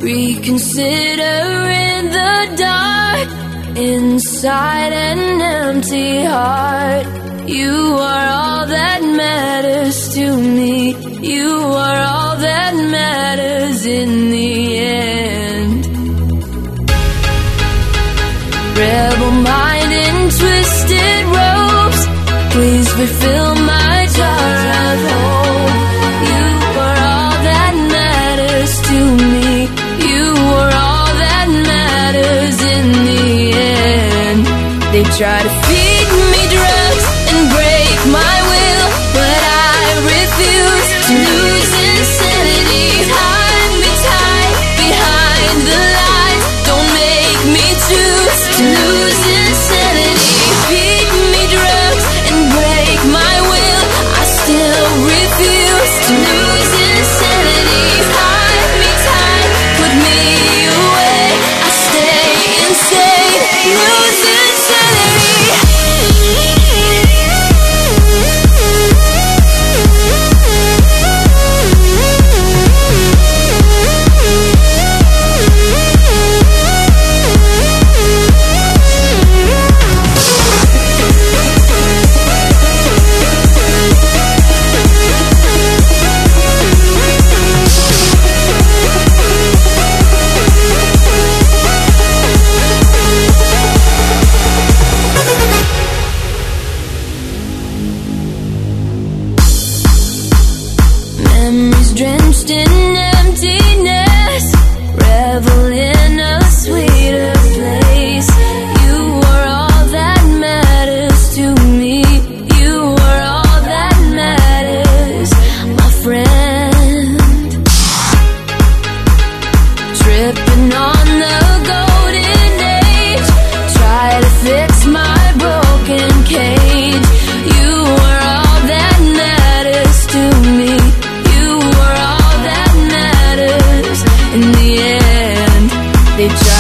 Reconsider in the dark, inside an empty heart. You are all that matters to me. You are all that matters in the end. Rebel mind in twisted ropes, please fulfill my jar of hope. You are all that matters to me. You are all that matters in the end. They try to feed me drugs and break my will, but I refuse to lose insanity. Hide me tight behind the lies. Don't make me choose to lose insanity. Feed me drugs and break my will. I still refuse to lose insanity. Hide me tight, put me away. I stay insane, lose insanity. Memories drenched in emptiness, revel in a sweeter place. You are all that matters to me. You are all that matters, my friend. Tripping on the golden age, try to fix my broken cage. You are all that matters to me. In the end, they try